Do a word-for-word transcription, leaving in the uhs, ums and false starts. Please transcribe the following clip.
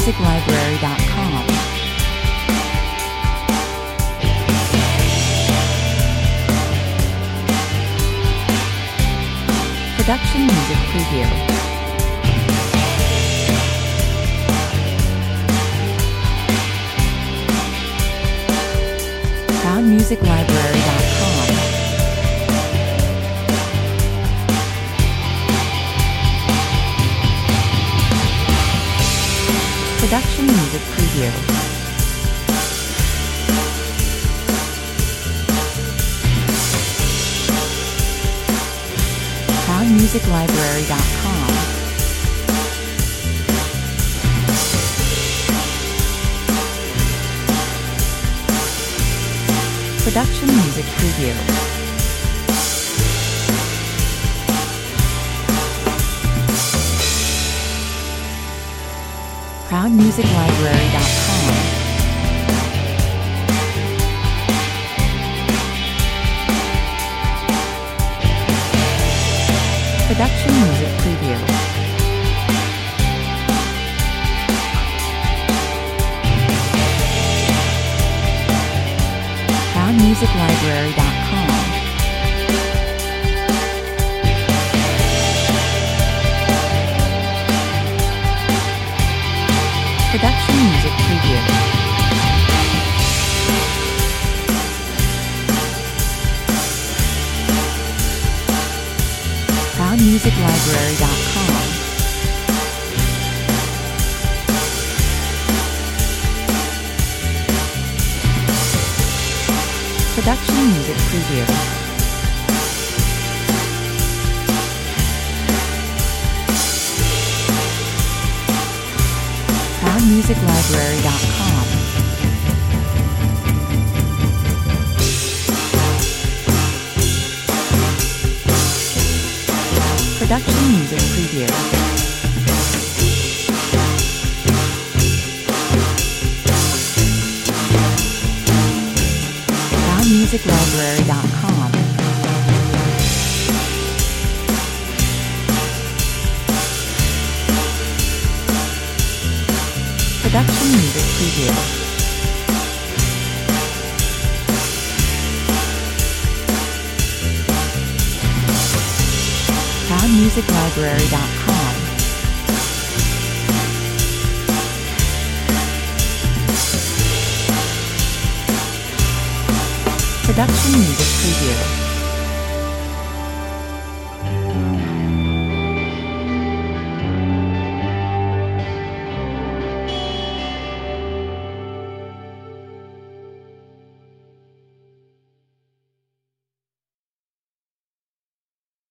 music library dot com. Production Music Preview. Proud music library dot com. Production Music Preview. Proud music library dot com. Production Music Preview. Proud music library dot com. Production Music Preview. Proud music library dot com. Production Music Preview. Proud music library dot com. Production Music Preview. Proud music library dot com. Production Music Preview. Proud music library dot com. Production Music Preview. Proud music library dot com. Production Music Preview.